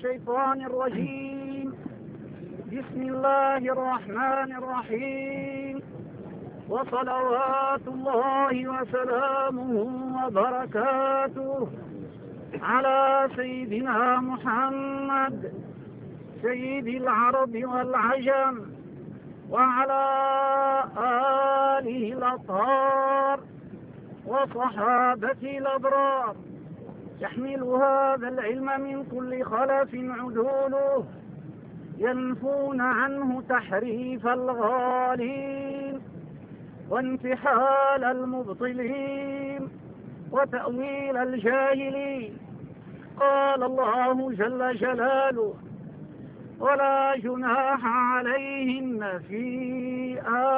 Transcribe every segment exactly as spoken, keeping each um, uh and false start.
الشيطان الرجيم. بسم الله الرحمن الرحيم، وصلوات الله وسلامه وبركاته على سيدنا محمد سيد العرب والعجم، وعلى آله الأطهار وصحابته الأبرار، يحمل هذا العلم من كل خلف عدوله، ينفون عنه تحريف الغالين وانتحال المبطلين وتأويل الجاهلين. قال الله جل جلاله: ولا جناح عليهن في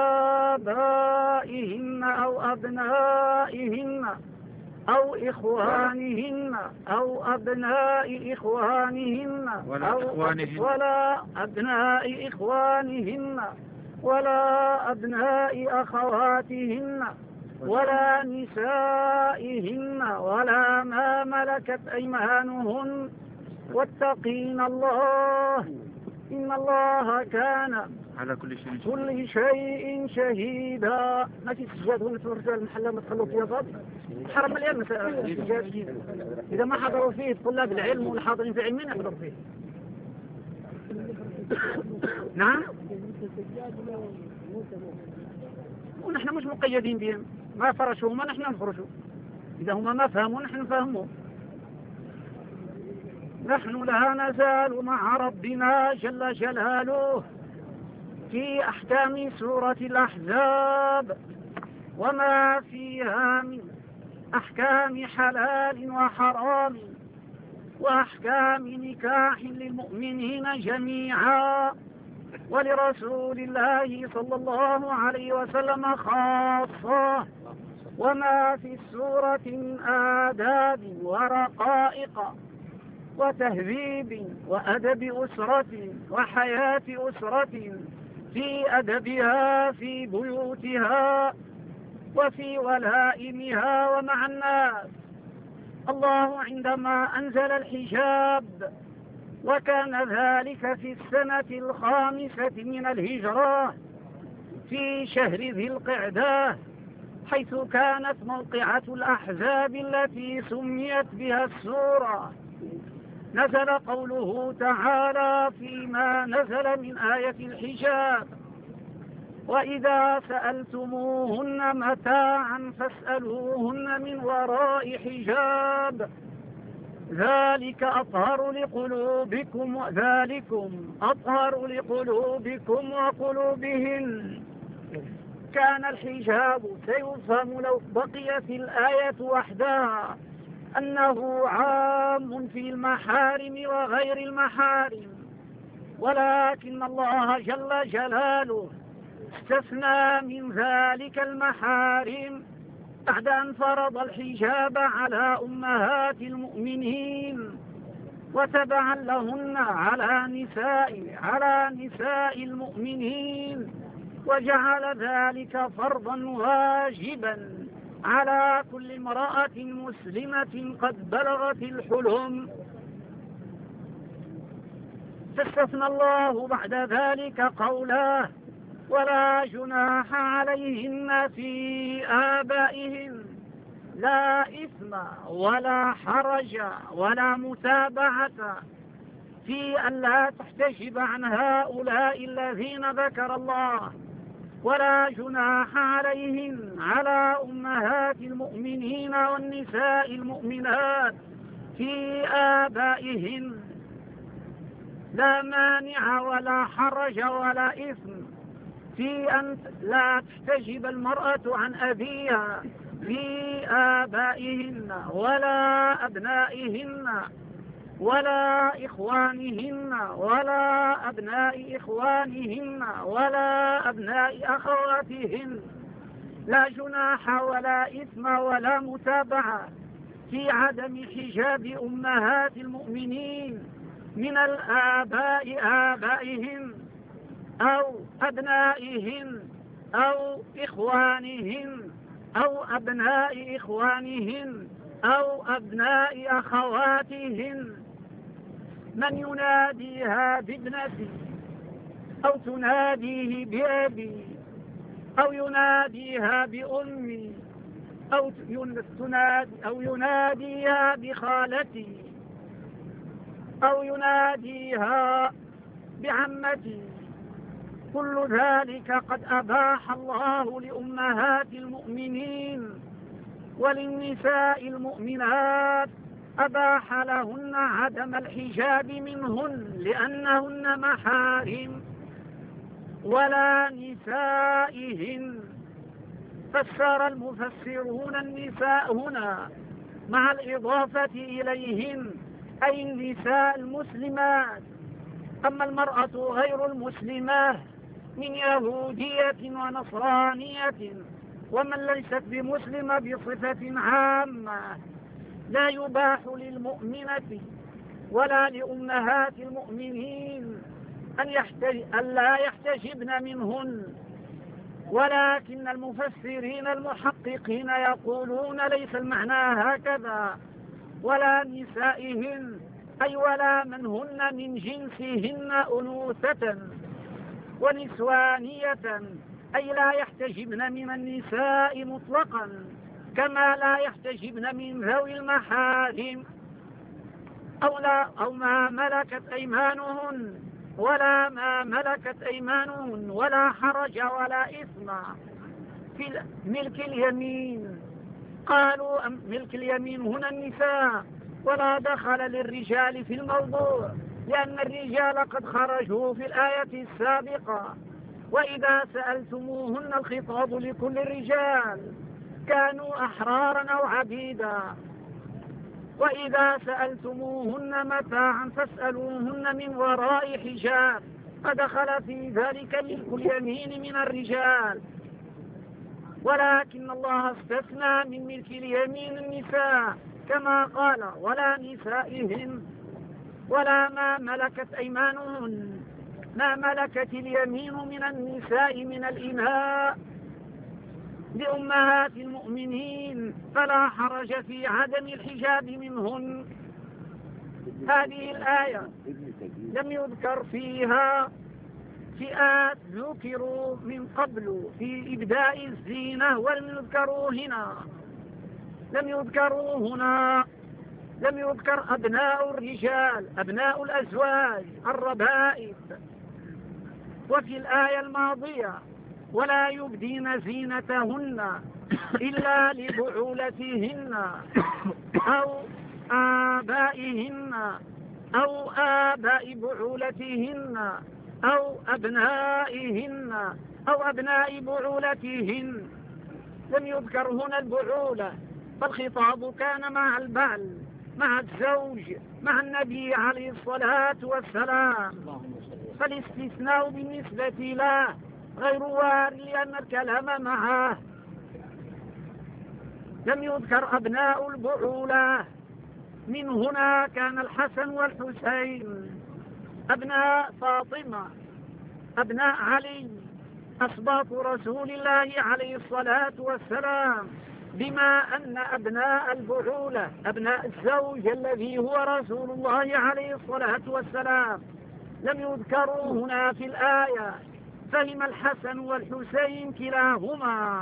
آبائهن أو أبنائهن أو إخوانهن أو أبناء إخوانهن ولا, أو إخوانهن ولا أبناء إخوانهن ولا أبناء أخواتهن ولا نسائهن ولا ما ملكت أيمانهن، واتقين الله إن الله كان على كل شيء كل شيء شهيدا. ما في سجاد ولا تفرجوا المحل ما تخلوا فيها فاضي، الحرم مليان سجاد. إذا ما حضروا فيه طلاب العلم والحاضرين في علمين يحضروا فيه. نعم، ونحن مش مقيدين بهم، ما فرشوا ما نحن نفرشوا، إذا هم ما فهموا نحن نفهموا. نحن لا نزال مع ربنا جل جلاله في أحكام سورة الأحزاب وما فيها من أحكام حلال وحرام وأحكام نكاح للمؤمنين جميعا، ولرسول الله صلى الله عليه وسلم خاصة، وما في السورة من آداب ورقائق وتهذيب وأدب أسرة وحياة أسرة في أدبها في بيوتها وفي ولائمها ومع الناس. الله عندما أنزل الحجاب، وكان ذلك في السنة الخامسة من الهجرة في شهر ذي القعدة، حيث كانت موقعة الأحزاب التي سميت بها السورة، نزل قوله تعالى فيما نزل من آية الحجاب: وإذا سألتموهن متاعا فاسألوهن من وراء حجاب ذلك أطهر لقلوبكم وذلكم أطهر لقلوبكم وقلوبهن. كان الحجاب سيفهم لو بقيت الآية وحدها أنه عام في المحارم وغير المحارم، ولكن الله جل جلاله استثنى من ذلك المحارم بعد أن فرض الحجاب على أمهات المؤمنين وتبعا لهن على نساء على نساء المؤمنين، وجعل ذلك فرضا واجبا على كل امرأة مسلمة قد بلغت الحلم. فاستثنى الله بعد ذلك قوله: ولا جناح عليهن في آبائهن، لا إثم ولا حرج ولا متابعة في أن لا تحتجب عن هؤلاء الذين ذكر الله، ولا جناح عليهن على أمهات المؤمنين والنساء المؤمنات في آبائهن، لا مانع ولا حرج ولا إثم في أن لا تحتجب المرأة عن أبيها في آبائهن ولا أبنائهن ولا إخوانهن ولا أبناء إخوانهن ولا أبناء أخواتهن، لا جناح ولا إثم ولا متابعة في عدم حجاب أمهات المؤمنين من الآباء آبائهن أو أبنائهن أو إخوانهن أو أبناء إخوانهن أو أبناء أخواتهن، من يناديها بابنتي أو تناديه بأبي أو يناديها بأمي أو تنادي أو يناديها بخالتي أو يناديها بعمتي، كل ذلك قد أباح الله لأمهات المؤمنين وللنساء المؤمنات، أباح لهن عدم الحجاب منهن لأنهن محارم ولا نسائهن. فسر المفسرون النساء هنا مع الإضافة إليهن أي النساء المسلمات. أما المرأة غير المسلمة من يهودية ونصرانية ومن ليست بمسلمة بصفة عامة لا يباح للمؤمنة ولا لأمهات المؤمنين أن, يحتج... أن لا يحتجبن منهن، ولكن المفسرين المحققين يقولون ليس المعنى هكذا، ولا نسائهن أي ولا من هن من جنسهن أنوثة ونسوانية، أي لا يحتجبن من النساء مطلقا كما لا يحتجبن من ذوي المحارم أو, لا أو ما ملكت أيمانهن ولا ما ملكت أيمانهن ولا حرج ولا إثم في ملك اليمين. قالوا ملك اليمين هنا النساء، ولا دخل للرجال في الموضوع لأن الرجال قد خرجوا في الآية السابقة. وإذا سألتموهن الخطاب لكل الرجال كانوا أحرارا أو عبيدا، وإذا سألتموهن متاعا فاسألوهن من وراء حجاب، فدخل في ذلك ملك اليمين من الرجال، ولكن الله استثنى من ملك اليمين النساء كما قال ولا نسائهن ولا ما ملكت أيمانهن. ما ملكت اليمين من النساء من الإماء لأمهات المؤمنين فلا حرج في عدم الحجاب منهن. هذه الآية لم يذكر فيها فئات ذكروا من قبل في إبداء الزينة ولم يذكروا هنا، لم يذكروا هنا لم يذكر أبناء الرجال أبناء الأزواج الربائب. وفي الآية الماضية ولا يبدين زينتهن إلا لبعولتهن أو آبائهن أو آباء بعولتهن أو أبنائهن أو أبناء بعولتهن. لم يذكر هنا البعولة، فالخطاب كان مع البعل مع الزوج مع النبي عليه الصلاة والسلام، فالاستثناء بالنسبة له غير وارد لأن الكلام معه. لم يذكر أبناء البعولة، من هنا كان الحسن والحسين أبناء فاطمة أبناء علي أسباط رسول الله عليه الصلاة والسلام، بما أن أبناء البعولة أبناء الزوج الذي هو رسول الله عليه الصلاة والسلام لم يذكروا هنا في الآية. فهم الحسن والحسين كلاهما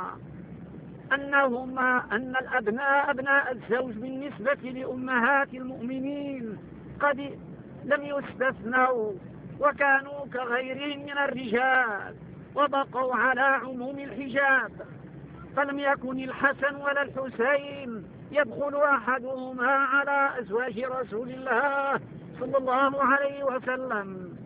أنهما أن الأبناء أبناء الزوج بالنسبة لأمهات المؤمنين قد لم يستثنوا وكانوا كغيرهم من الرجال وبقوا على عموم الحجاب، فلم يكن الحسن ولا الحسين يدخل أحدهما على أزواج رسول الله صلى الله عليه وسلم،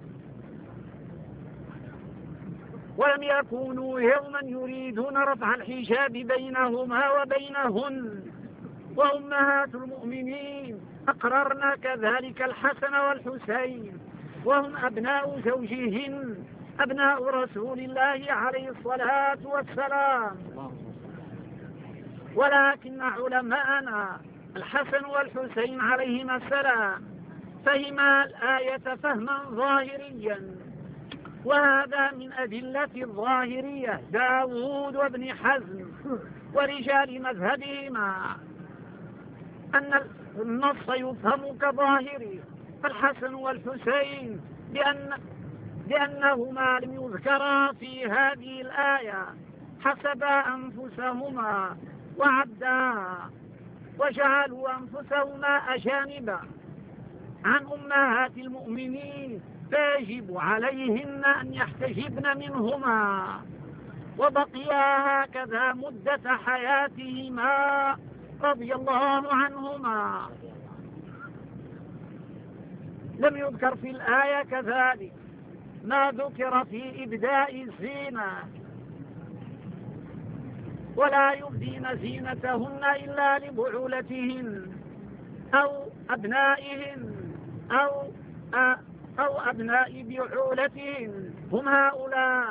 ولم يكونوا يوما يريدون رفع الحجاب بينهما وبينهن. وأمهات المؤمنين أقررنا كذلك الحسن والحسين، وهم أبناء زوجهن أبناء رسول الله عليه الصلاة والسلام. ولكن علماءنا الحسن والحسين عليهما السلام فهما الآية فهما ظاهريا، وهذا من أدلة الظاهرية داود وابن حزم ورجال مذهبهما أن النص يفهم كظاهري فالحسن والحسين لأن لأنهما لم يذكرا في هذه الآية حسبا أنفسهما وعدا وجعلوا أنفسهما أجانبا عن أمهات المؤمنين، فيجب عليهن أن يحتجبن منهما، وبقيا هكذا مدة حياتهما رضي الله عنهما. لم يذكر في الآية كذلك ما ذكر في إبداء الزينة، ولا يبدين زينتهن إلا لبعولتهن أو أبنائهن أو أو أبناء بعولتهن هم هؤلاء.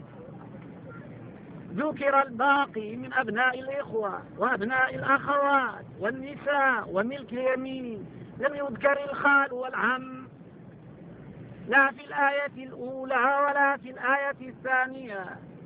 ذكر الباقي من أبناء الإخوة وأبناء الأخوات والنساء وملك اليمين. لم يذكر الخال والعم لا في الآية الأولى ولا في الآية الثانية.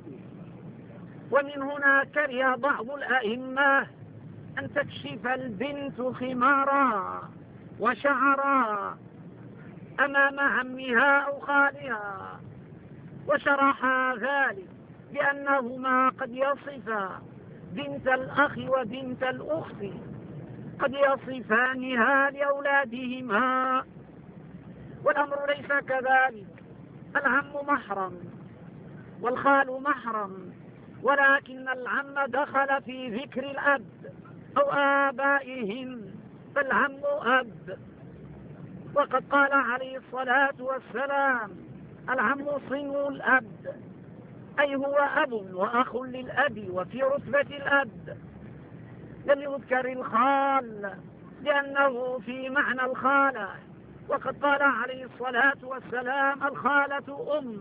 ومن هنا كره بعض الأئمة أن تكشف البنت خمارها وشعرها أمام عمها أو خالها، وشرح ذلك لأنهما قد يصفا بنت الأخ وبنت الأخت، قد يصفانها لأولادهما، والأمر ليس كذلك. العم محرم والخال محرم، ولكن العم دخل في ذكر الأب أو آبائهم، فالعم أب. وقد قال عليه الصلاة والسلام العم صنو الأب، أي هو أب وأخ للأب وفي رتبة الأب. لم يذكر الخال لأنه في معنى الخالة، وقد قال عليه الصلاة والسلام الخالة أم.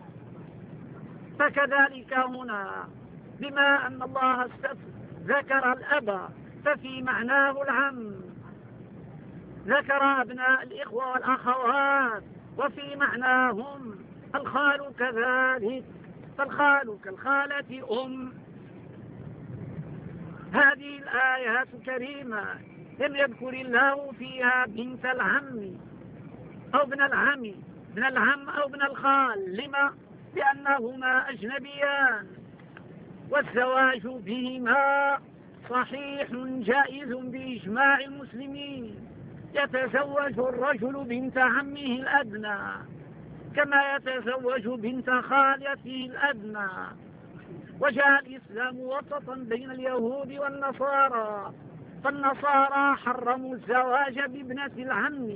فكذلك هنا بما أن الله ذكر الأب ففي معناه العم، ذكر أبناء الإخوة والأخوات وفي معناهم الخال كذلك، فالخال كالخالة أم. هذه الآيات الكريمة لم يذكر الله فيها بنت العم أو ابن العم ابن العم أو ابن الخال. لما؟ لأنهما أجنبيان، والزواج بهما صحيح جائز بإجماع المسلمين. يتزوج الرجل بنت عمه الأدنى كما يتزوج بنت خالته الأدنى. وجاء الإسلام وسطا بين اليهود والنصارى، فالنصارى حرموا الزواج بابنة العم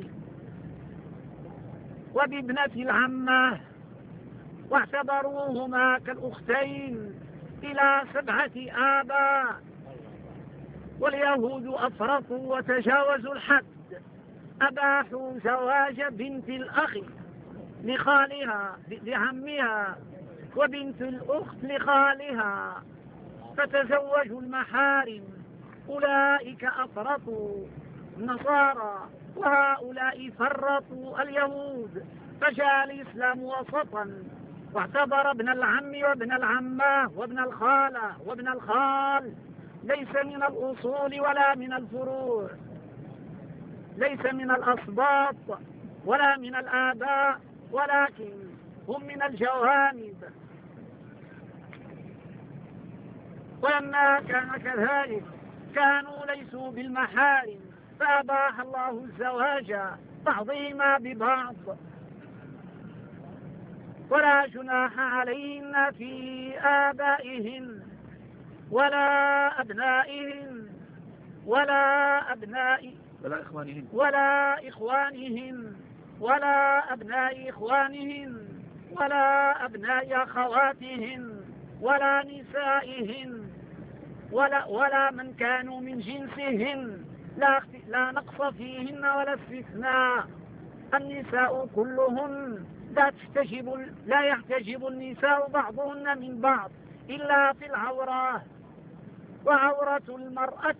وبابنة العمة، واعتبروهما كالأختين إلى سبعة آباء. واليهود أفرطوا وتجاوزوا الحد، أباحوا زواج بنت الأخ لخالها لعمها وبنت الأخت لخالها، فتزوجوا المحارم. أولئك أفرطوا النصارى وهؤلاء فرطوا اليهود. فجاء الإسلام وسطا واعتبر ابن العم وابن العمة وابن الخالة وابن الخال ليس من الأصول ولا من الفروع، ليس من الأصباط ولا من الآباء، ولكن هم من الجوانب. ولما كان كذلك كانوا ليسوا بالمحارم، فأباح الله الزواج بعضهما ببعض، ولا جناح عليهن في آبائهن ولا أبنائهن ولا أبناء ولا إخوانهن ولا إخوانهن ولا أبناء إخوانهن ولا أبناء أخواتهن ولا نسائهن ولا, ولا من كانوا من جنسهن، لا, لا نقص فيهن ولا استثناء. النساء كلهن لا تحتجب لا يحتجب النساء بعضهن من بعض إلا في العورة، وعورة المرأة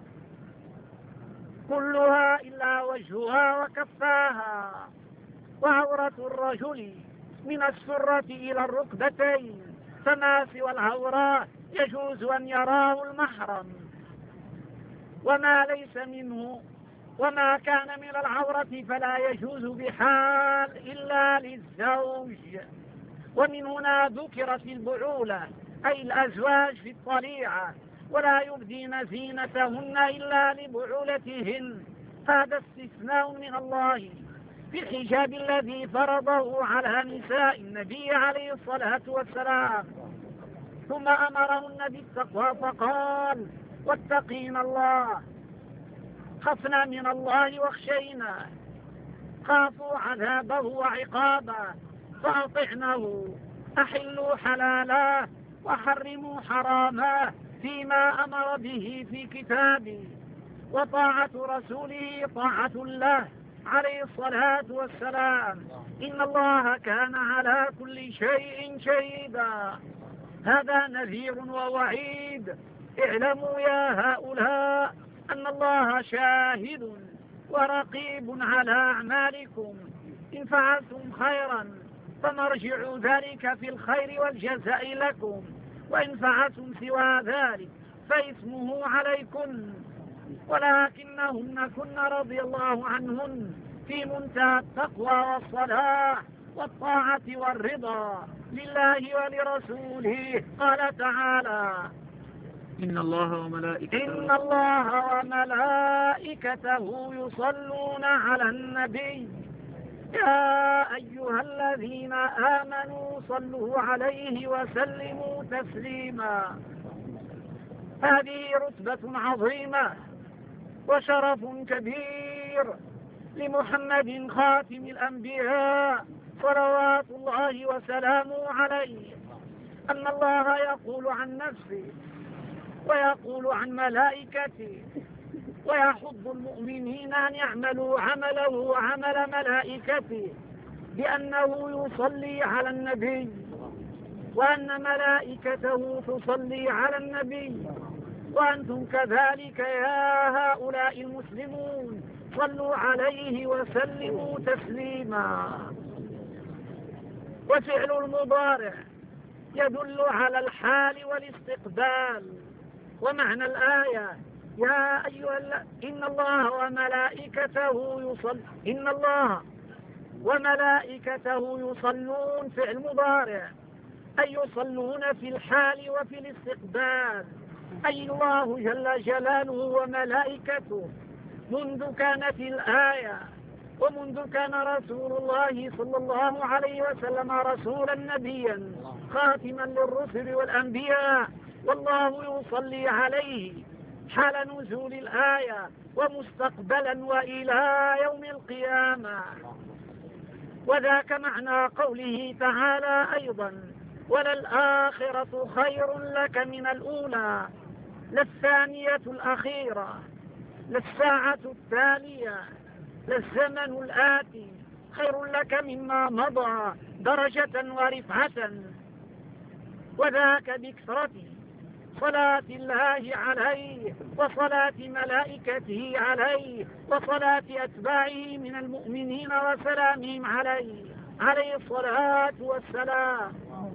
كلها إلا وجهها وكفاها، وعورة الرجل من السرة إلى الركبتين، فما سوى العورة يجوز أن يراه المحرم، وما ليس منه وما كان من العورة فلا يجوز بحال إلا للزوج. ومن هنا ذكرت البعولة أي الأزواج في الطليعة، ولا يبدين زينتهن إلا لبعولتهن. هذا استثناء من الله في الحجاب الذي فرضه على نساء النبي عليه الصلاة والسلام. ثم أمرهن بالتقوى فقال: واتقين الله. خفنا من الله واخشينا، خافوا عذابه وعقابه فأطعنه. أحلوا حلالا وحرموا حراما فيما أمر به في كتابه، وطاعة رسوله طاعة الله عليه الصلاة والسلام. إن الله كان على كل شيء شهيدا. هذا نذير ووعيد. اعلموا يا هؤلاء أن الله شاهد ورقيب على أعمالكم. إن فعلتم خيرا فمرجع ذلك في الخير والجزاء لكم، وإن فعلتم سوى ذلك فإثمه عليكم. ولكنهن كن رضي الله عنهن في منتهى التقوى والصلاح والطاعة والرضا لله ولرسوله. قال تعالى: إن الله وملائكته إن الله وملائكته يصلون على النبي يا أيها الذين آمنوا صلوا عليه وسلموا تسليما. هذه رتبة عظيمة وشرف كبير لمحمد خاتم الأنبياء صلوات الله وسلامه عليه، أن الله يقول عن نفسه ويقول عن ملائكته ويحض المؤمنين أن يعملوا عمله وعمل ملائكته بأنه يصلي على النبي، وأن ملائكته تصلي على النبي، وأنتم كذلك يا هؤلاء المسلمون صلوا عليه وسلموا تسليما. وفعل المضارع يدل على الحال والاستقبال. ومعنى الآية يا أيها ال... إن الله وملائكته يصل إن الله وملائكته يصلون فعل مضارع، أي يصلون في الحال وفي الاستقبال، أي الله جل جلاله وملائكته منذ كانت الآية ومنذ كان رسول الله صلى الله عليه وسلم رسولا نبيا خاتما للرسل والأنبياء، والله يصلي عليه حال نزول الآية ومستقبلا وإلى يوم القيامة. وذاك معنى قوله تعالى أيضا: وللآخرة خير لك من الأولى، للثانية الأخيرة، للساعة التالية، للزمن الآتي خير لك مما مضى درجة ورفعة. وذاك بكثرة صلاة الله عليه وصلاة ملائكته عليه وصلاة أتباعه من المؤمنين وسلامهم عليه عليه الصلاة والسلام.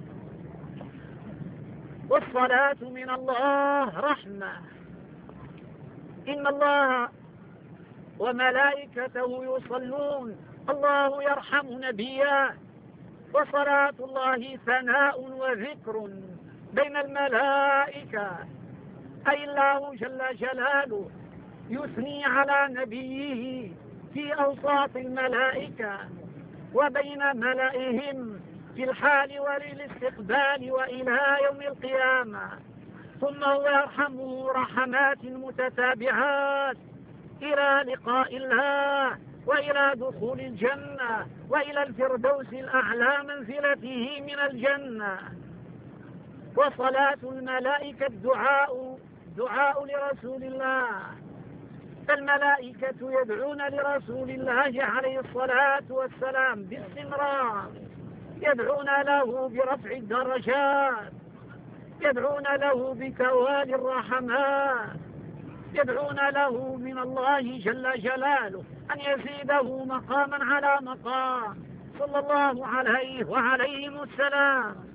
والصلاة من الله رحمة. إن الله وملائكته يصلون، الله يرحم نبيه، وصلاة الله ثناء وذكر بين الملائكة، أي الله جل جلاله يثني على نبيه في أوساط الملائكة وبين ملائهم في الحال وللاستقبال وإلى يوم القيامة. ثم هو يرحمه رحمات متتابعات إلى لقاء الله وإلى دخول الجنة وإلى الفردوس الأعلى منزلته من الجنة. وصلاة الملائكة دعاء دعاء لرسول الله، فالملائكة يدعون لرسول الله عليه الصلاة والسلام باستمرار، يدعون له برفع الدرجات، يدعون له بتوالي الرحمات، يدعون له من الله جل جلاله أن يزيده مقاما على مقام صلى الله عليه وعليهم السلام.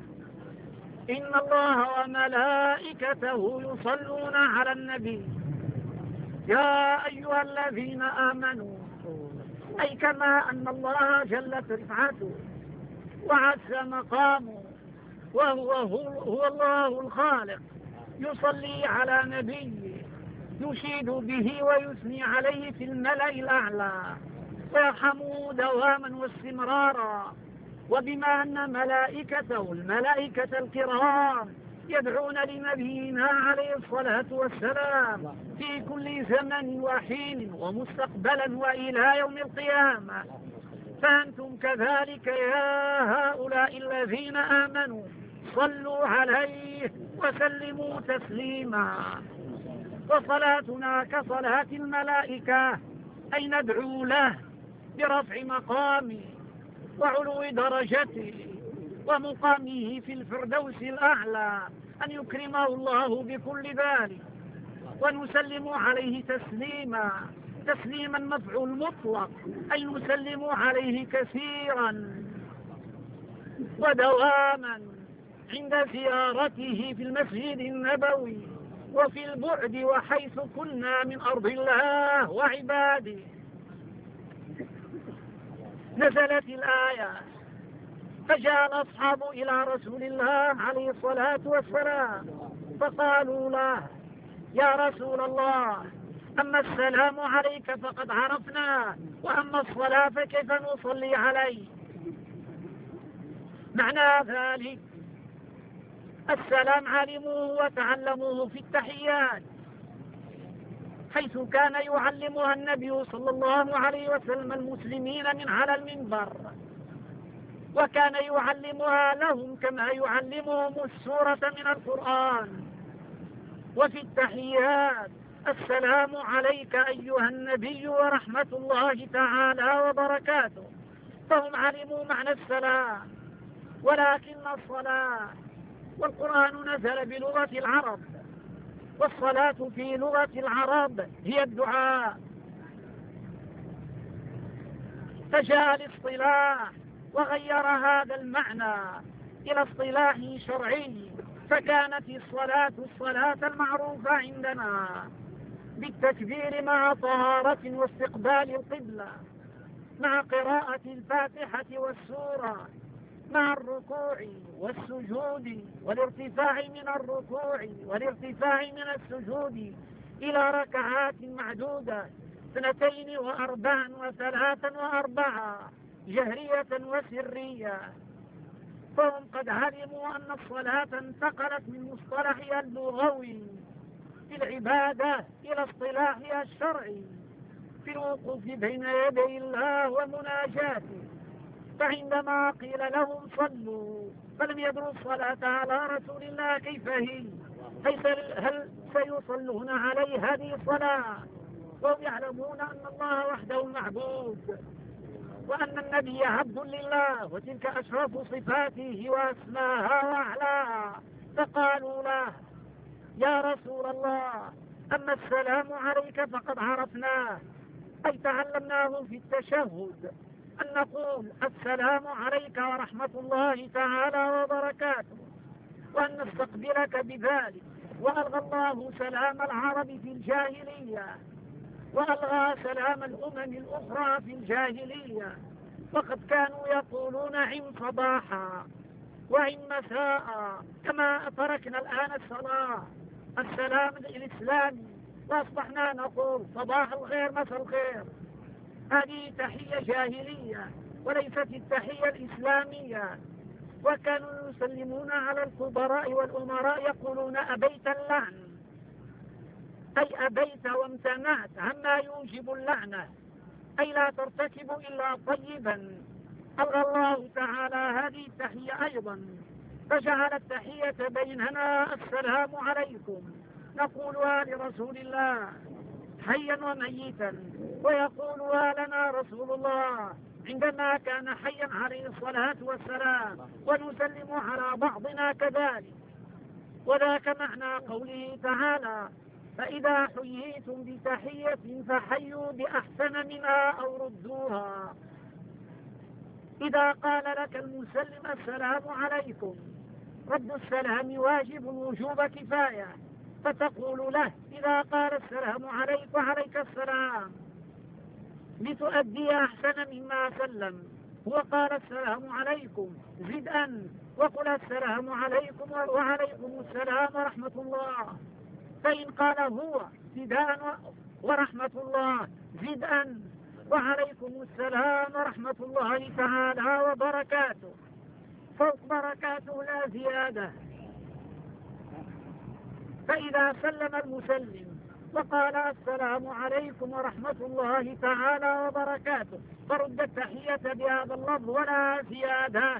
إن الله وملائكته يصلون على النبي يا أيها الذين آمنوا، أي كما أن الله جلت رفعته وعز مقامه وهو هو, هو الله الخالق يصلي على نبيه يشيد به ويثني عليه في الملأ الأعلى ويرحمه دواما واستمرارا، وبما أن ملائكته الملائكة الكرام يدعون لنبينا عليه الصلاة والسلام في كل زمن وحين ومستقبلا وإلى يوم القيامة، فأنتم كذلك يا هؤلاء الذين آمنوا صلوا عليه وسلموا تسليما. وصلاتنا كصلاة الملائكة، أي ندعو له برفع مقامه وعلو درجته ومقامه في الفردوس الأعلى أن يكرمه الله بكل ذلك، ونسلم عليه تسليما تسليما مفعول مطلق، أي نسلم عليه كثيرا ودواما عند زيارته في المسجد النبوي وفي البعد وحيث كنا من أرض الله وعباده. نزلت الآية فجاء الأصحاب إلى رسول الله عليه الصلاة والسلام فقالوا له يا رسول الله، أما السلام عليك فقد عرفنا، وأما الصلاة فكيف نصلي عليه؟ معنى ذلك السلام علموه وتعلموه في التحيات، حيث كان يعلمها النبي صلى الله عليه وسلم المسلمين من على المنبر، وكان يعلمها لهم كما يعلمهم السورة من القرآن. وفي التحيات السلام عليك أيها النبي ورحمة الله تعالى وبركاته، فهم علموا معنى السلام. ولكن الصلاة والقرآن نزل بلغة العرب، والصلاة في لغة العرب هي الدعاء، فجاء الاصطلاح وغير هذا المعنى إلى اصطلاح شرعي، فكانت الصلاة الصلاة المعروفة عندنا بالتكبير مع طهارة واستقبال القبلة، مع قراءة الفاتحة والسورة، مع الركوع والسجود والارتفاع من الركوع والارتفاع من السجود إلى ركعات معدودة اثنتين وأربعا وثلاثا وأربعة جهرية وسرية. فهم قد علموا أن الصلاة انتقلت من مصطلحها اللغوي في العبادة إلى اصطلاحها الشرعي في الوقوف بين يدي الله ومناجاته. فعندما قيل لهم صلوا فلم يدروا الصلاة على رسول الله كيف هي، هل سيصلون عليه هذه الصلاة؟ وهم يعلمون أن الله وحده المعبود، وأن النبي عبد لله، وتلك أشرف صفاته وأسماها وأعلاها. فقالوا له يا رسول الله، أما السلام عليك فقد عرفناه، أي تعلمناه في التشهد أن نقول السلام عليك ورحمة الله تعالى وبركاته، وأن نستقبلك بذلك. وألغى الله سلام العرب في الجاهلية، وألغى سلام الأمم الأخرى في الجاهلية، وقد كانوا يقولون عن صباحا وعن مساء، كما تركنا الآن الصلاة السلام الإسلامي وأصبحنا نقول صباح الخير مساء الخير. هذه تحية جاهلية وليست التحية الإسلامية. وكانوا يسلمون على الكبراء والأمراء يقولون أبيت اللعن، أي أبيت وامتنعت عما يوجب اللعنة، أي لا ترتكب إلا طيبا. ألغى الله تعالى هذه التحية أيضا، فجعل التحية بيننا السلام عليكم، نقولها لرسول الله حيا وميتا، ويقولها لنا رسول الله عندما كان حيا عليه الصلاة والسلام، ونسلم على بعضنا كذلك. وذاك معنى قوله تعالى فإذا حييتم بتحية فحيوا بأحسن منها أو ردوها. إذا قال لك المسلم السلام عليكم، رد السلام واجب وجوب كفاية، فتقول له إذا قال السلام عليك وعليك السلام لتؤدي أحسن مما سلم، هو قال السلام عليكم زد أن وقل السلام عليكم وعليكم السلام ورحمة الله. فإن قال هو زدان ورحمة الله زد أن وعليكم السلام ورحمة الله تعالى وبركاته، فوق بركاته لا زيادة. فإذا سلم المسلم وقال السلام عليكم ورحمة الله تعالى وبركاته فرد التحية بهذا اللفظ ولا زيادة.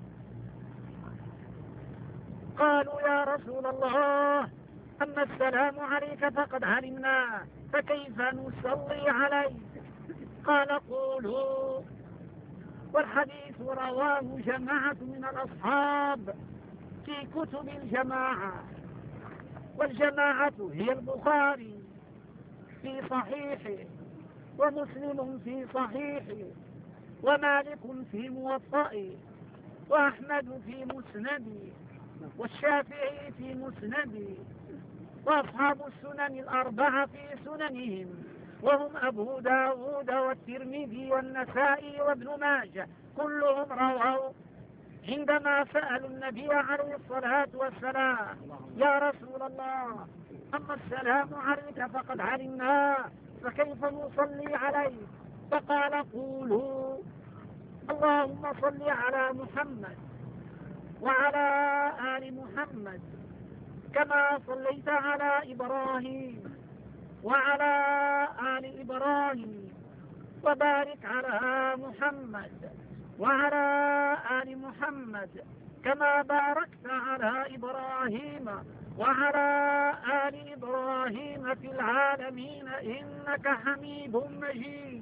قالوا يا رسول الله أما السلام عليك فقد علمنا فكيف نصلي عليك؟ قال قولوا. والحديث رواه جماعة من الأصحاب في كتب الجماعة، والجماعة هي البخاري في صحيحه ومسلم في صحيحه ومالك في موطئه وأحمد في مسنده والشافعي في مسنده وأصحاب السنن الأربعة في سننهم، وهم أبو داود والترمذي والنسائي وابن ماجه، كلهم رووا عندما سألوا النبي عليه الصلاة والسلام يا رسول الله أما السلام عليك فقد علمنا فكيف نصلي عليك؟ فقال قولوا اللهم صل على محمد وعلى آل محمد كما صليت على إبراهيم وعلى آل إبراهيم وبارك على محمد وعلى آل محمد كما باركت على إبراهيم وعلى آل إبراهيم في العالمين إنك حميد مجيد.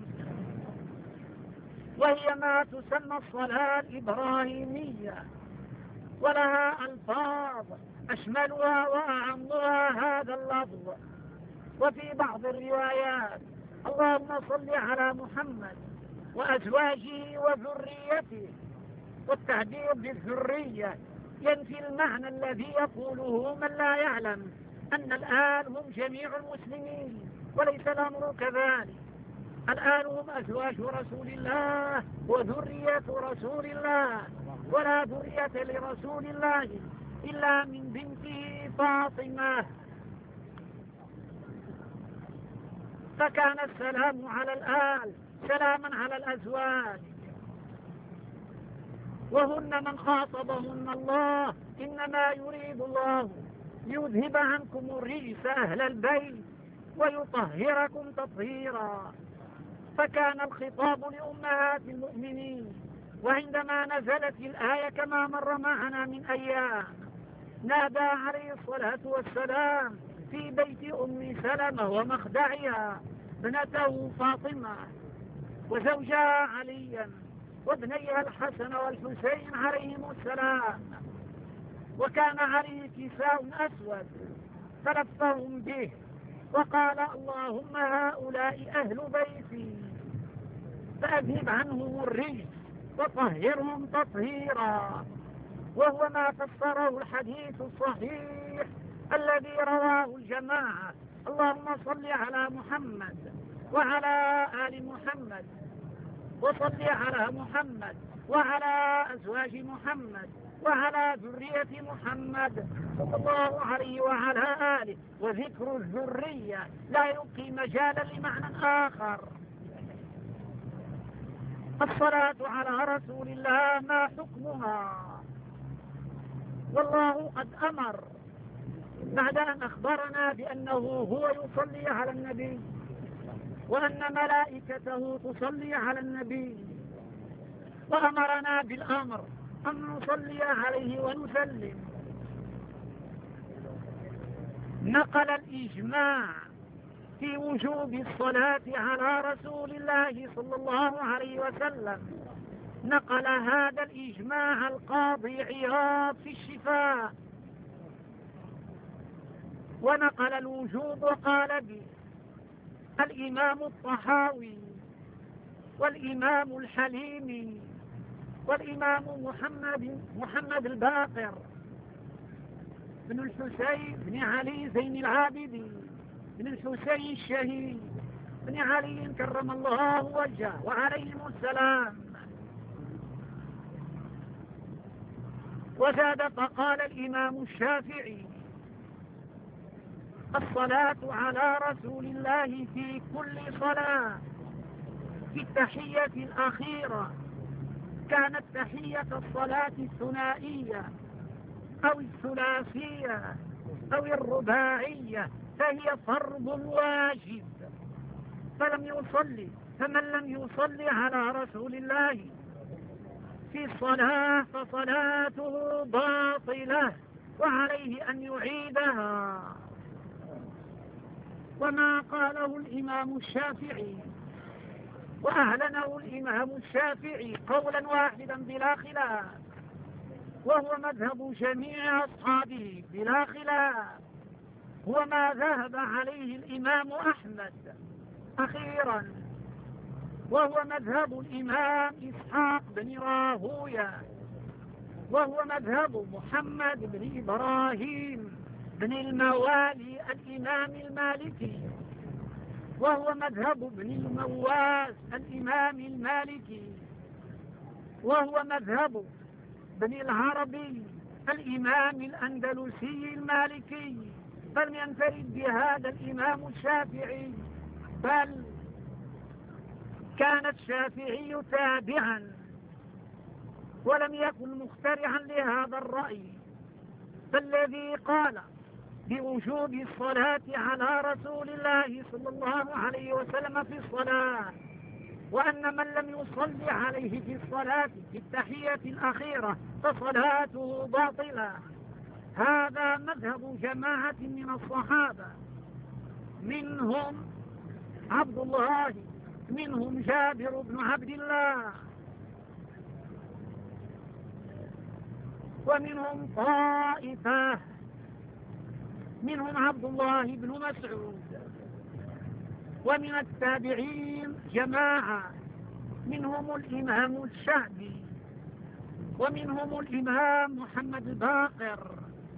وهي ما تسمى الصلاة الإبراهيمية، ولها ألفاظ أشملها وأعمها هذا اللفظ. وفي بعض الروايات اللهم صل على محمد وأزواجه وذريته، والتعبير بالذرية ينفي المعنى الذي يقوله من لا يعلم أن الآل هم جميع المسلمين، وليس الأمر كذلك. الآل هم أزواج رسول الله وذرية رسول الله، ولا ذرية لرسول الله إلا من بنته فاطمة. فكان السلام على الآل سلاما على الأزواج، وهن من خاطبهن الله إنما يريد الله ليذهب عنكم الرجس أهل البيت ويطهركم تطهيرا. فكان الخطاب لأمهات المؤمنين، وعندما نزلت الآية كما مر معنا من أيام نادى عليه الصلاة والسلام في بيت أم سلمة ومخدعها ابنته فاطمة وزوجها عليا وابنيها الحسن والحسين عليهم السلام، وكان عليه كساء أسود فلفهم به وقال اللهم هؤلاء أهل بيتي فأذهب عنهم الرجس وطهرهم تطهيرا. وهو ما فسره الحديث الصحيح الذي رواه الجماعة اللهم صل على محمد وعلى آل محمد وصل على محمد وعلى أزواج محمد وعلى ذرية محمد صلى الله عليه وعلى آله. وذكر الذرية لا يبقي مجالا لمعنى آخر. الصلاة على رسول الله ما حكمها؟ والله قد أمر بعد أن أخبرنا بأنه هو يصلي على النبي وأن ملائكته تصلي على النبي، وأمرنا بالأمر أن نصلي عليه ونسلم. نقل الإجماع في وجوب الصلاة على رسول الله صلى الله عليه وسلم، نقل هذا الإجماع القاضي عياض في الشفاء، ونقل الوجوب وقال به الإمام الطحاوي والإمام الحليمي والإمام محمد محمد الباقر بن الحسين بن علي زين العابدين بن الحسين الشهيد بن علي كرم الله وجهه وعليهم السلام. وزاد فقال الإمام الشافعي: الصلاة على رسول الله في كل صلاة في التحية الأخيرة، كانت تحية الصلاة الثنائية أو الثلاثية أو الرباعية، فهي فرض واجب، فلم يصلي فمن لم يصلي على رسول الله في الصلاة فصلاته باطلة وعليه أن يعيدها. وما قاله الإمام الشافعي وأعلنه الإمام الشافعي قولا واحدا بلا خلاف، وهو مذهب جميع أصحابه بلا خلاف، هو ما ذهب عليه الإمام أحمد أخيرا، وهو مذهب الإمام إسحاق بن راهوية، وهو مذهب محمد بن إبراهيم بن الموالي الإمام المالكي، وهو مذهب ابن المواز الإمام المالكي، وهو مذهب ابن العربي الإمام الأندلسي المالكي. فلم ينفرد بهذا الإمام الشافعي، بل كان الشافعي تابعا ولم يكن مخترعا لهذا الرأي، فالذي قال بوجوب الصلاة على رسول الله صلى الله عليه وسلم في الصلاة، وأن من لم يصلي عليه في الصلاة في التحية الأخيرة فصلاته باطلة، هذا مذهب جماعة من الصحابة، منهم عبد الله، منهم جابر بن عبد الله، ومنهم طائفة، منهم عبد الله بن مسعود، ومن التابعين جماعة، منهم الإمام الشعبي، ومنهم الإمام محمد الباقر،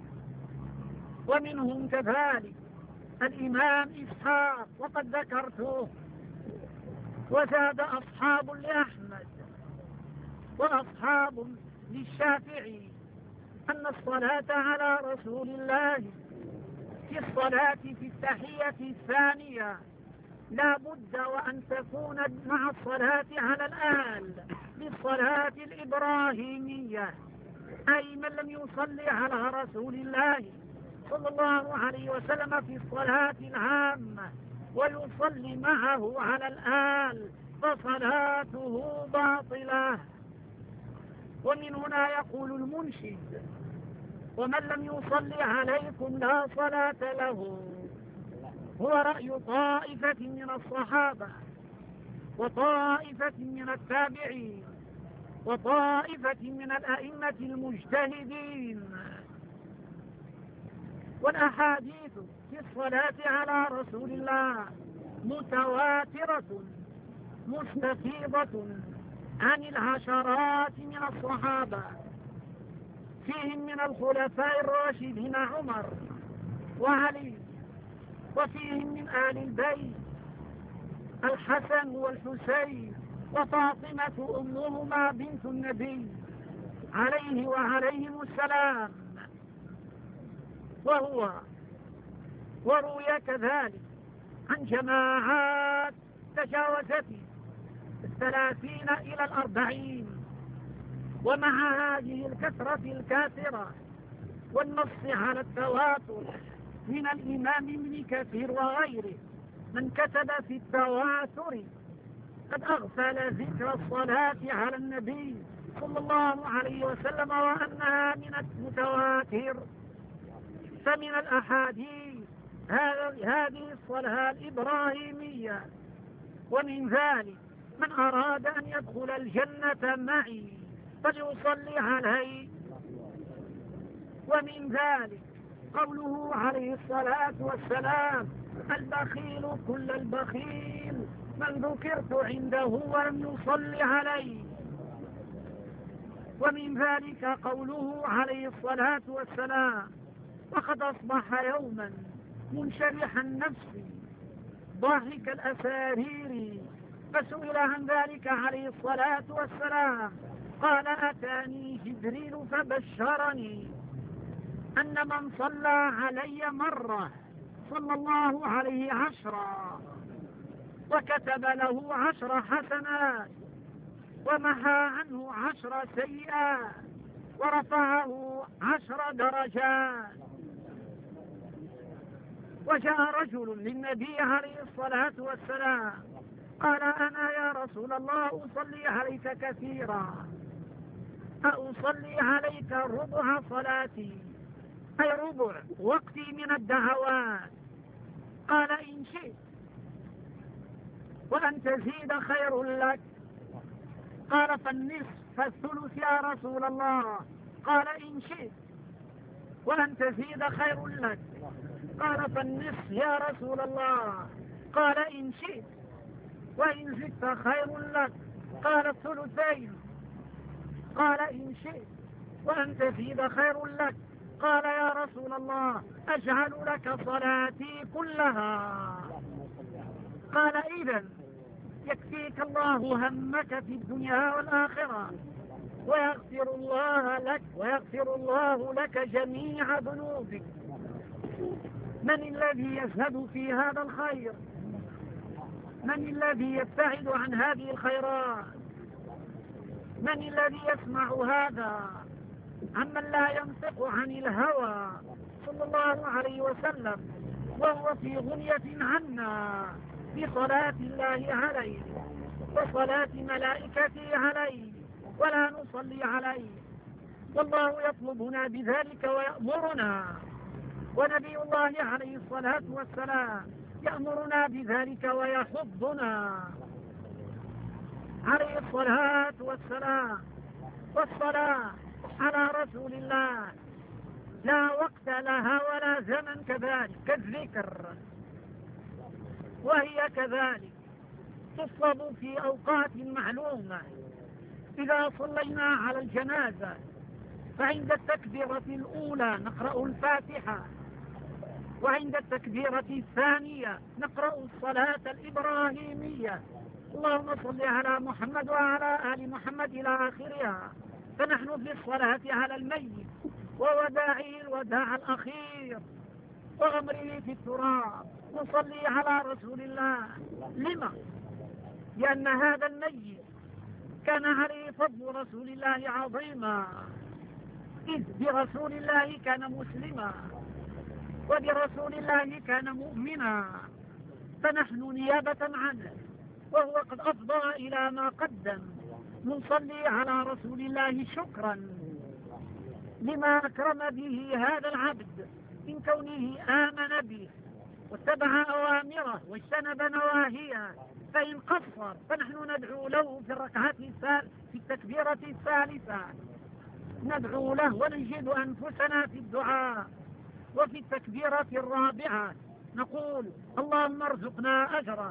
ومنهم كذلك الإمام إسحاق وقد ذكرته. وزاد أصحاب لأحمد وأصحاب للشافعي أن الصلاة على رسول الله في الصلاة في التحية الثانية لا بد وأن تكون مع الصلاة على الآل للصلاة الإبراهيمية، أي من لم يصلي على رسول الله صلى الله عليه وسلم في الصلاة العامة ويصلي معه على الآل فصلاته باطلة. ومن هنا يقول المنشد: ومن لم يصلي عليكم لا صلاة له، هو رأي طائفة من الصحابة وطائفة من التابعين وطائفة من الأئمة المجتهدين. والأحاديث في الصلاة على رسول الله متواترة مستفيضة عن العشرات من الصحابة، فيهم من الخلفاء الراشدين عمر وعلي، وفيهم من آل البيت الحسن والحسين وفاطمة أمهما بنت النبي عليه وعليهم السلام. وهو وروي كذلك عن جماعات تجاوزت الثلاثين إلى الأربعين، ومع هذه الكثرة الكاثرة والنص على التواتر من الإمام ابن كثير وغيره من كتب في التواتر قد أغفل ذكر الصلاة على النبي صلى الله عليه وسلم وأنها من المتواتر. فمن الأحاديث هذه الصلاة الإبراهيمية، ومن ذلك من أراد أن يدخل الجنة معي فليصلي عليه. ومن ذلك قوله عليه الصلاة والسلام: البخيل كل البخيل من ذكرت عنده ولم يصلي عليه. ومن ذلك قوله عليه الصلاة والسلام: وقد أصبح يوما منشرح النفس ضاحك الأسارير، فسئل عن ذلك عليه الصلاة والسلام قال أتاني جبريل فبشرني أن من صلى علي مرة صلى الله عليه عشرا وكتب له عشر حسنات ومحى عنه عشر سيئات ورفعه عشر درجات. وجاء رجل للنبي عليه الصلاة والسلام قال أنا يا رسول الله أصلي عليك كثيرا، أصلي عليك ربع صلاتي أي ربع وقتي من الدعوات. قال إن شئت وأن تزيد خير لك. قال فالنصف فالثلث يا رسول الله. قال إن شئت وأن تزيد خير لك. قال فالنصف يا رسول الله. قال إن شئت وإن زدت خير لك. قال الثلثين. قال إن شئت وأن تزيد خير لك. قال يا رسول الله أجعل لك صلاتي كلها. قال إذن يكفيك الله همك في الدنيا والآخرة ويغفر الله لك ويغفر الله لك جميع ذنوبك. من الذي يزهد في هذا الخير؟ من الذي يبتعد عن هذه الخيرات؟ من الذي يسمع هذا عمن لا ينطق عن الهوى صلى الله عليه وسلم وهو في غنية عنا بصلاة الله عليه وصلاة ملائكته عليه ولا نصلي عليه، والله يطلبنا بذلك ويأمرنا، ونبي الله عليه الصلاة والسلام يأمرنا بذلك ويحضنا عليه الصلاة والسلام. والصلاة على رسول الله لا وقت لها ولا زمن كذلك كالذكر، وهي كذلك تصلب في أوقات معلومة. إذا صلينا على الجنازة فعند التكبيرة الأولى نقرأ الفاتحة، وعند التكبيرة الثانية نقرأ الصلاة الإبراهيمية اللهم صل على محمد وعلى آل محمد إلى آخرها. فنحن في الصلاة على الميت ووداعه الوداع الأخير وغمره في التراب نصلي على رسول الله. لما؟ لأن هذا الميت كان عليه فضل رسول الله عظيما، إذ برسول الله كان مسلما وبرسول الله كان مؤمنا، فنحن نيابة عنه وهو قد أفضى إلى ما قدم نصلي على رسول الله شكرا لما أكرم به هذا العبد من كونه آمن به واتبع أوامره واجتنب نواهيه. فإن قصر فنحن ندعو له في الركعة الثالثة في التكبيرة الثالثة، ندعو له ونجد أنفسنا في الدعاء. وفي التكبيرة الرابعة نقول اللهم ارزقنا أجره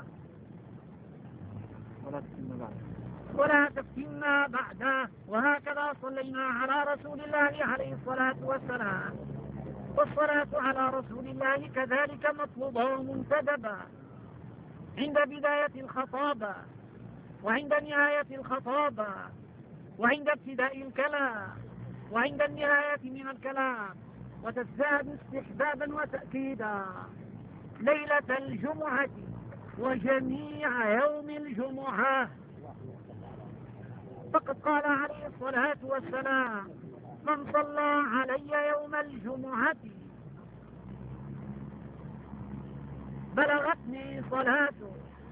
ولا تفتنا بعده. وهكذا صلينا على رسول الله عليه الصلاة والسلام. والصلاة على رسول الله كذلك مطلوبة ومنتدبة عند بداية الخطابة وعند نهاية الخطابة وعند ابتداء الكلام وعند النهاية من الكلام، وتزداد استحبابا وتأكيدا ليلة الجمعة وجميع يوم الجمعة. فقد قال عليه الصلاة والسلام من صلى علي يوم الجمعة بلغتني صلاته.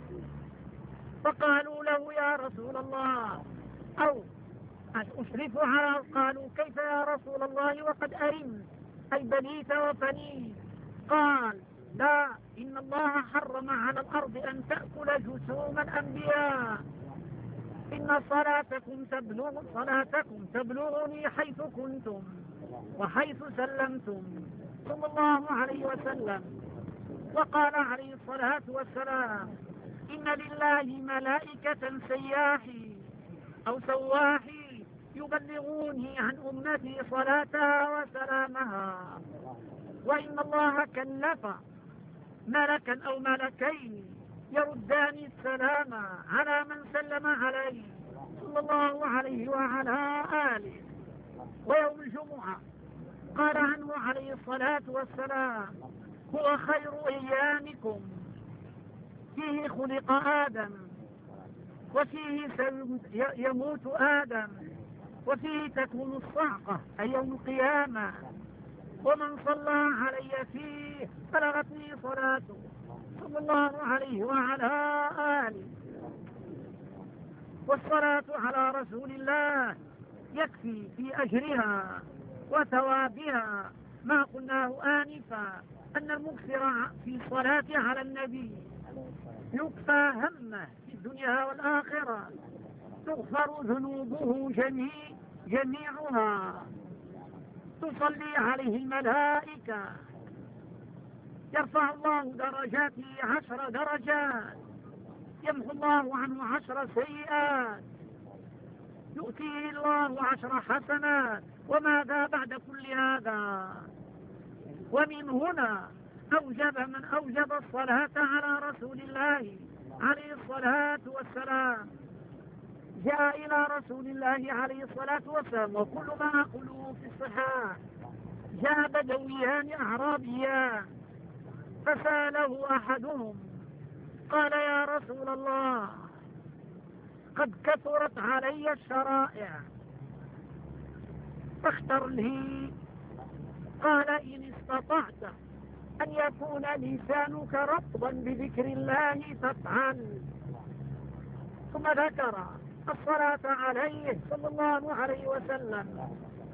فقالوا له يا رسول الله أو أشرف على، قالوا كيف يا رسول الله وقد أرمت أي بنيت وفنيت؟ قال لا، إن الله حرم على الأرض أن تأكل جسوم الأنبياء، إن صلاتكم تبلغ صلاتكم تبلغني حيث كنتم وحيث سلمتم صلى الله عليه وسلم. وقال عليه الصلاة والسلام إن لله ملائكة سياحي أو سواحي يبلغوني عن أمتي صلاتها وسلامها. وإن الله كلف ملكا أو ملكين يردان السلام على من سلم عليه صلى الله عليه وعلى آله. ويوم الجمعة قال عنه عليه الصلاة والسلام: هو خير أيامكم، فيه خلق آدم، وفيه يموت آدم، وفيه تكون الصعقة أي يوم القيامة، ومن صلى علي فيه بلغتني صلاته صلى الله عليه وعلى آله. والصلاة على رسول الله يكفي في أجرها وثوابها ما قلناه آنفا، أن المكثر في الصلاة على النبي يكفى همه في الدنيا والآخرة، تغفر ذنوبه جميع جميعها، تصلي عليه الملائكة، يرفع الله درجاته عشر درجات، يمحو الله عنه عشر سيئات، يؤتيه الله عشر حسنات. وماذا بعد كل هذا؟ ومن هنا أوجب من أوجب الصلاة على رسول الله عليه الصلاة والسلام جاء إلى رسول الله عليه الصلاة والسلام، وكل ما أقوله في الصحاح، جاء بدويان أعرابيان فسأله أحدهم قال: يا رسول الله، قد كثرت علي الشرائع فاختر لي. قال: إن استطعت أن يكون لسانك رطبا بذكر الله فافعل. ثم ذكر الصلاة عليه صلى الله عليه وسلم.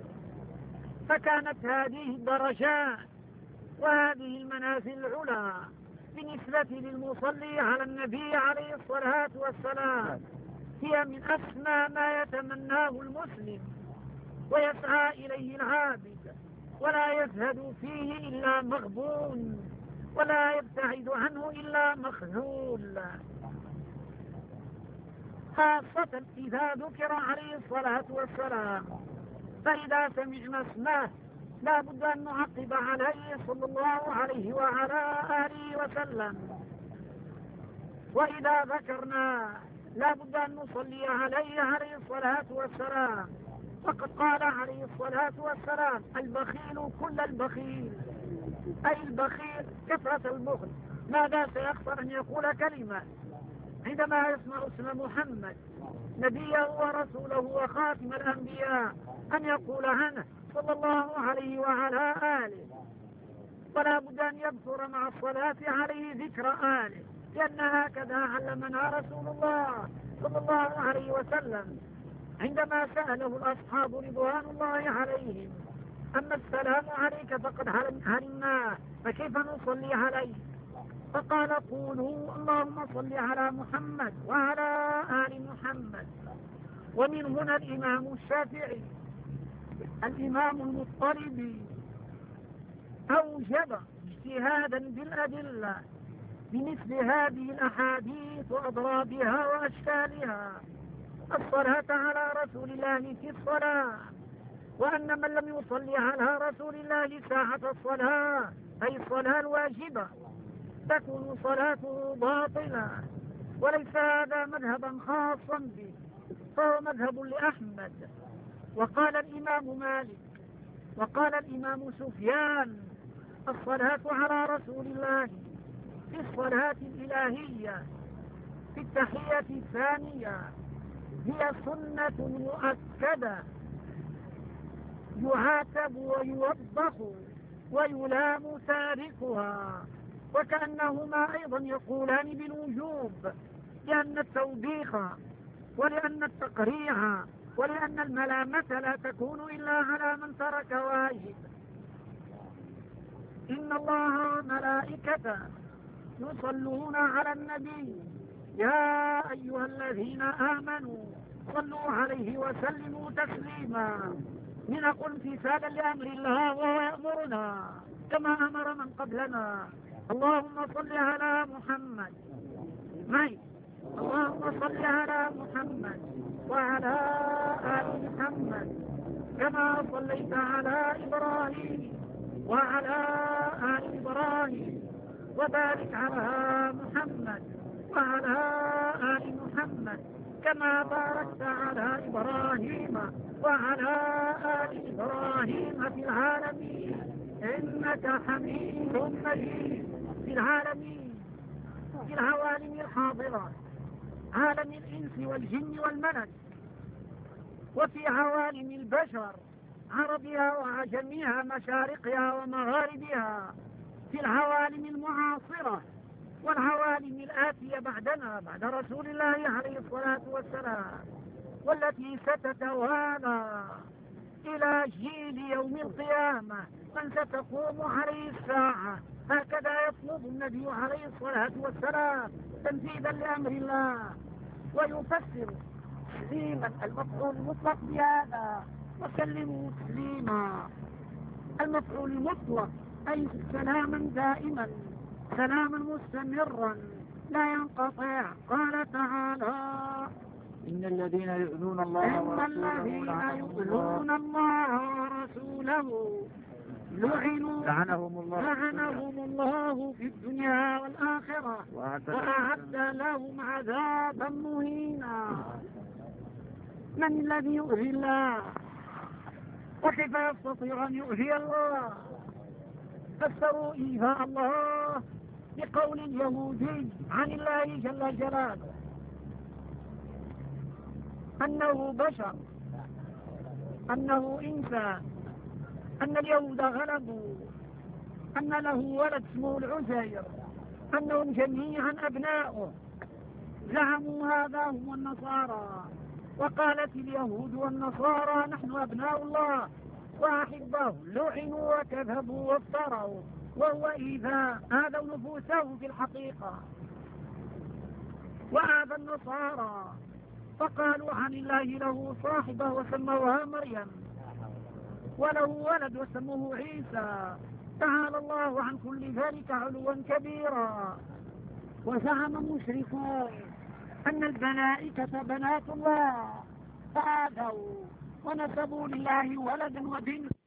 فكانت هذه الدرجات وهذه المنازل العلى بالنسبة للمصلي على النبي عليه الصلاة والسلام هي من أسمى ما يتمناه المسلم ويسعى إليه العابد، ولا يزهد فيه إلا مغبون، ولا يبتعد عنه إلا مخذول، خاصة إذا ذكر عليه الصلاة والسلام. فإذا سمعنا اسمه لا بد أن نعقب عليه صلى الله عليه وعلى آله وسلم، وإذا ذكرنا لا بد أن نصلي عليه عليه الصلاة والسلام. فقد قال عليه الصلاة والسلام: البخيل كل البخيل، أي البخيل كثرة البخل. ماذا سيخسر أن يقول كلمة عندما يسمع اسم محمد نبيه ورسوله وخاتم الأنبياء أن يقول عنه صلى الله عليه وعلى آله؟ ولا بد أن يبصر مع الصلاة عليه ذكر آله، لأن هكذا علمنا رسول الله صلى الله عليه وسلم عندما سأله الأصحاب رضوان الله عليهم: أما السلام عليك فقد علمناه فكيف نصلي عليه؟ فقال: قولوا اللهم صل على محمد وعلى آل محمد. ومن هنا الإمام الشافعي الإمام المطلبي أوجب اجتهادا بالأدلة بمثل هذه الأحاديث وأضرابها وأشكالها الصلاة على رسول الله في الصلاة، وأن من لم يصلي على رسول الله ساعة الصلاة أي الصلاة الواجبة تكون صلاته باطلة. وليس هذا مذهبا خاصا به، فهو مذهب لأحمد، وقال الإمام مالك، وقال الإمام سفيان: الصلاة على رسول الله في الصلاة الإلهية في التحية الثانية هي سنة مؤكدة يعاتب ويوبخ ويلام تاركها. وكأنهما أيضا يقولان بالوجوب، لأن التوبيخ ولأن التقريع ولأن الملامة لا تكون إلا على من ترك واجب. إن الله وملائكته يصلون على النبي يا أيها الذين آمنوا صلوا عليه وسلموا تسليما. لنقل امتثالا لأمر الله وهو يأمرنا كما أمر من قبلنا. اللهم صل على محمد معي اللهم صل على محمد وعلى آل محمد كما صليت على إبراهيم وعلى آل إبراهيم وبارك على محمد وعلى آل محمد كما باركت على إبراهيم وعلى آل إبراهيم في العالمين إنك حميد مجيد. في العالمين، في العوالم الحاضرة، عالم الإنس والجن والملك، وفي عوالم البشر عربها وعجمها مشارقها ومغاربها، في العوالم المعاصرة والعوالم الآتية بعدنا بعد رسول الله عليه الصلاة والسلام، والتي ستتوالى إلى جيل يوم القيامة من ستقوم عليه الساعة. هكذا يطلب النبي عليه الصلاة والسلام تنفيذا لأمر الله، ويفسر تسليما المفعول المطلق بهذا: وسلموا تسليما. المفعول المطلق أي سلاما دائما، سلاما مستمرا لا ينقطع. قال تعالى: إن الذين يؤذون الله ورسوله إن الذين يؤذون الله ورسوله لعنوا لعنهم الله لعنهم الله في الدنيا والآخرة وأعد لهم عذابا مهينا. من الذي يؤذي الله؟ وكيف يستطيع أن يؤذي الله؟ فسروا إيذاء الله بقول اليهودي عن الله جل جلاله أنه بشر، أنه إنسان، أن اليهود غلبوا، أن له ولد اسمه العزير، أنهم جميعا أبناؤه. زعموا هذا هم النصارى، وقالت اليهود والنصارى نحن أبناء الله وأحبه، لعنوا وكذبوا وافتروا، وهو إيذاء آذوا نفوسهم في الحقيقة. وآذى النصارى فقالوا عن الله له صاحبة وسموها مريم، وله ولد وسموه عيسى، تعالى الله عن كل ذلك علوا كبيرا. وزعم المشركون أن الملائكة بنات الله، فآذوا ونسبوا لله ولدا وبنت.